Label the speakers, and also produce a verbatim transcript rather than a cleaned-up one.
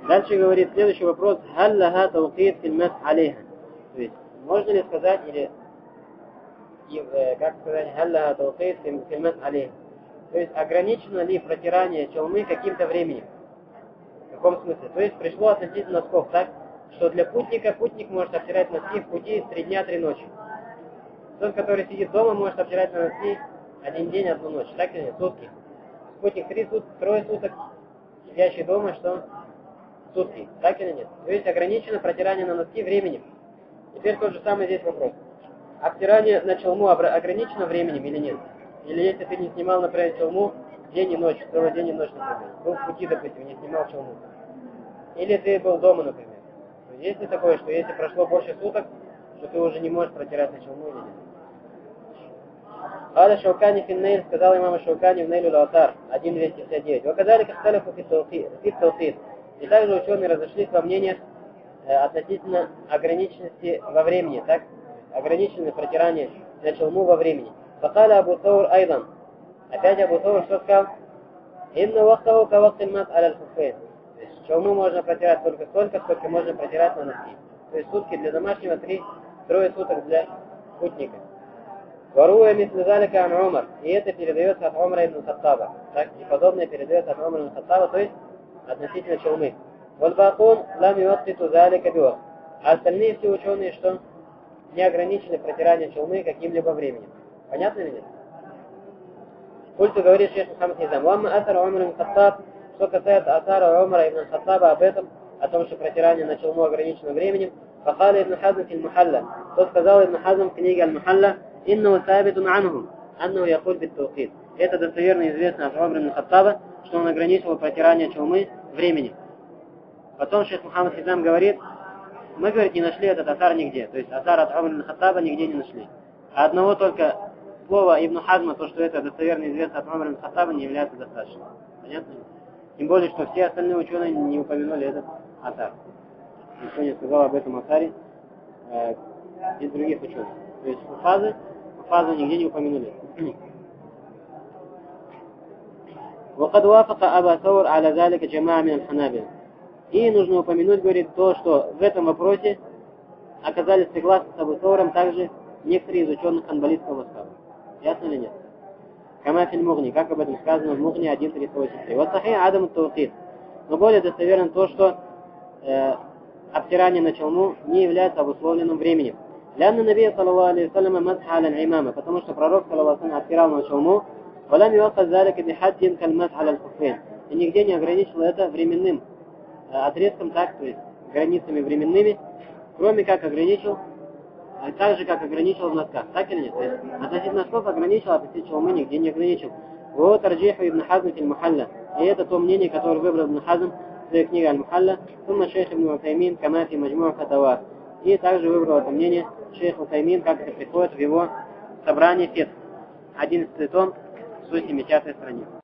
Speaker 1: Дальше говорит следующий вопрос. Халь лаха таукид фильмас алейха. То есть, можно ли сказать, или и, э, как сказать, халь лаха таукид фильмас алейха. То есть, ограничено ли протирание челмы каким-то временем? В каком смысле? То есть, пришло относительно носков, так? Что для путника, путник может обтирать носки в пути три дня, три ночи. Тот, который сидит дома, может обтирать на носки один день, одну ночь. Так или нет? Сутки. Путник три суток, трое суток, сидящий дома, что сутки. Так или нет? То есть ограничено протирание на носки временем. Теперь тот же самый здесь вопрос. Обтирание на челму ограничено временем или нет? Или если ты не снимал, например, челму день и ночь, целый день и ночь, например. Был в пути, допустим, не снимал челму. Или ты был дома, например. Есть ли такое, что если прошло больше суток, что ты уже не можешь протирать на челму или нет? Аля Шаукани финнейль, сказал имам Шаукани в Нейлю Лаутар, один двести пятьдесят девять. Вакадали кахталифу фит-таухид. И также ученые разошлись во мнениях э, относительно ограниченности во времени, так? Ограниченное протирание на челму во времени. Факаля Абу Таур айдан. Опять Абу Таур что сказал? Инна вахтаху ка вахтиль мас аля аль-хуфейн. То есть челму можно протирать только столько, сколько можно протирать на носки. То есть сутки для домашнего, три, трое суток для путника. Варуя мислизалика ан Умар. И это передается от Умара ибн Хаттаба. Так, и подобное передается от Умара ибн Хаттаба, то есть относительно челмы. Вальбакун лам юаттиту залика биох. А остальные все ученые, что не ограничены протиранием челмы каким-либо временем. Понятно ли нет? Культу говорит шейх Мухаммад Низам. Вамма асар Умар ибн Хаттаб. Что касается асара Умара ибн Хаттаба об этом, о том, что протирание на челму ограничено временем, фахали ибн Хазм фил Мухалла. То сказал ибн Хазм в книге Аль-Мухалла, иннаху сабитун анху, аннаху якуль бит-таухид. Это достоверно известно от Умара ибн Хаттаба, что он ограничивал протирание челмы временем. Потом шейх Мухаммад Низам говорит, мы, говорит, не нашли этот асар нигде. То есть асар от Умара ибн Хаттаба нигде не нашли. А одного только слова ибн Хазма, то, что это достоверно известно от Умара ибн Хаттаба, не является достаточно. Понятно? Тем более, что все остальные ученые не упомянули этот асар. Никто не сказал об этом асаре э, из других ученых. То есть фазы, фазы нигде не упомянули. وقد وافق أبا ثور على ذلك جماعة من الحنابلة. И нужно упомянуть, говорит, то, что в этом вопросе оказались согласны с Абу Тауром также некоторые из ученых ханбалитского мазхаба. Ясно или нет? Кама филь Мугни, как об этом сказано в Мугни один триста восемьдесят три. Вот сахи адам таухид. Но более достоверно то, что э, обтирание на челму не является обусловленным временем. Лянна Набия, саллаллаху алейхи вассалям, масха аля имама, потому что пророк, саллаллаху алейхи вассалям, обтирал на челму, валам юакад залика бихаддин кальмас аля аль-хуфейн. И нигде не ограничил это временным э, отрезком, так, то есть границами временными, кроме как ограничил, а так же, как ограничил в носках. Так или нет? То есть относительно носков ограничил, а относительно челмы нигде не ограничил. Вот тарджиху ибн Хазм фил Мухалла. И это то мнение, которое выбрал ибн Хазм в своей книге Аль-Мухалла, сумма шейх ибн Утаймин, кама фи маджмуа фатава. И также выбрал это мнение шейх Утаймин, как это приходит в его собрании фетх. одиннадцатый том, сто семидесятая страница.